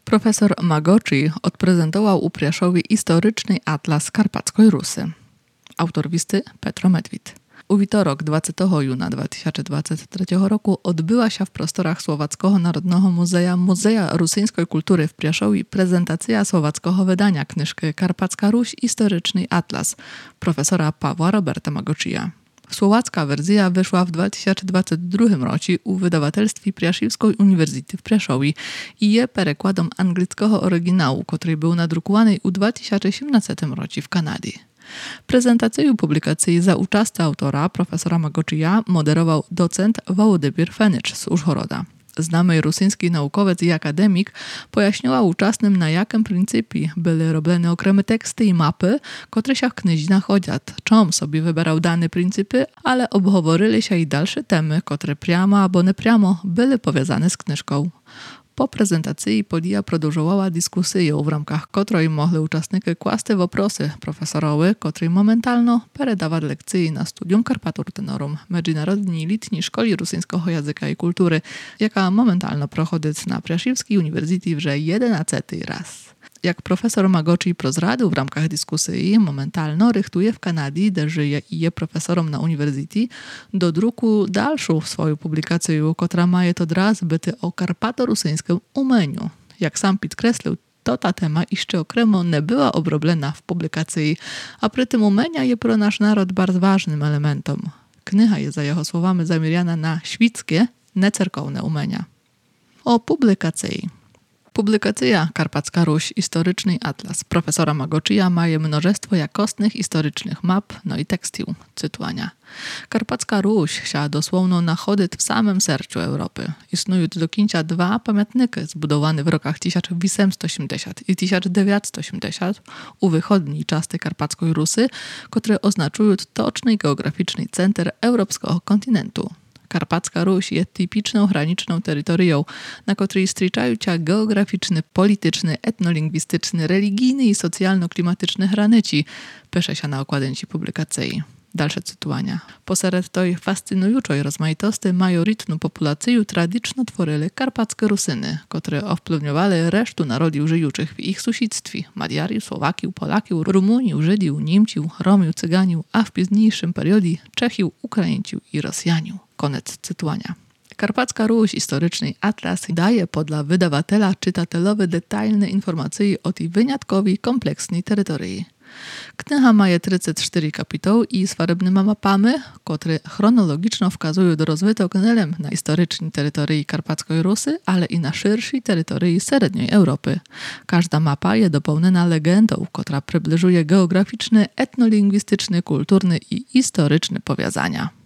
Profesor Magoczy odprezentował u Priaszowi historyczny atlas Karpatskiej Rusy. Autor listy Petro Medwid. U wtorek 20 juna 2023 roku odbyła się w prostorach Słowackiego Narodnego Muzeja Rosyjskiej Kultury w Priaszowie prezentacja słowackiego wydania książki Karpacka Ruś historyczny atlas profesora Pawła Roberta Magoczyja. Słowacka wersja wyszła w 2022 roku u wydawatelstwie Priaszewskiej Uniwersytety w Priaszowie i je przekładem angielskiego oryginału, który był nadrukowany u 2017 roku w Kanadzie. Prezentację publikacji za uczestę autora, profesora Magoczyja, moderował docent Wołodymyr Fenycz z Użhoroda. Znany rosyjski naukowiec i akademik pojaśniła uczestnym, na jakim pryncypie były robione okremy teksty i mapy, które się w księżinach chodziat. Czym sobie wybierał dane pryncypy, ale obchoworili się i dalsze temy, które priamo albo niepriamo były powiązane z książką. Po prezentacji podija продовжувала dyskusję, w ramach której mogli uczestnicy kłaść wопросы profesorowi, który momentalno передавав lekcje na Studium Karpatur Tenorum Międzynarodnej Litniej Szkoli Rosyjskiego Języka i Kultury, jaka momentalno prochodzi na Priaszewskiej Uniwersytecie już 11 raz. Jak profesor Magoczy prozradził w ramach dyskusji, momentalno rychtuje w Kanadzie, gdzie żyje i jest profesorem na uniwersytecie, do druku dalszą swoją publikację, która ma odraz byty o karpato-rosyjskim umeniu. Jak sam podkreślił, to ta tema jeszcze okremo nie była obroblena w publikacji, a przy tym umenia jest pro nasz naród bardzo ważnym elementem. Kniha jest za jego słowami zamierzona na świeckie, niecerkowne umenia. O publikacji. Publikacja Karpacka Ruś historyczny atlas profesora Magoczyja ma mnóstwo jakostnych historycznych map, no i tekstów, cytowania. Karpacka Ruś się dosłownie nachodzić w samym sercu Europy. Istnieją do końca dwa pamiętniki zbudowane w rokach 1880 i 1980 u wychodniej części Karpackiej Rusy, które oznaczają toczny geograficzny center europejskiego kontynentu. Karpacka Ruś jest typiczną graniczną terytorią, na której stryczają się geograficzny, polityczny, etnolingwistyczny, religijny i socjalno-klimatyczny granici, pisze się na okładence publikacji. Dalsze cytowania. Pośród tej fascynującej rozmaitości majorytną populację tradycyjnie tworzyły karpackie Rusyny, które wpłynęły resztę narodów żyjących w ich sąsiedztwie: Maďarów, Słowaków, Polaków, Rumunów, Żydów, Niemców, Romów, Cyganów, a w późniejszym periodzie Czechów, Ukraińców i Rosjanów. Koniec cytowania. Karpacka Ruś historyczny atlas daje podla wydawatela czytatelowe detailne informacje o tej wyjątkowej, kompleksnej terytorii. Kniha ma 34 kapituły i swarbnymi mapami, które chronologicznie wskazują do rozwitego nie na historycznej terytorii Karpackiej Rusy, ale i na szerszej terytorii średniej Europy. Każda mapa jest dopełniona legendą, która przybliżuje geograficzne, etnolingwistyczne, kulturne i historyczne powiązania.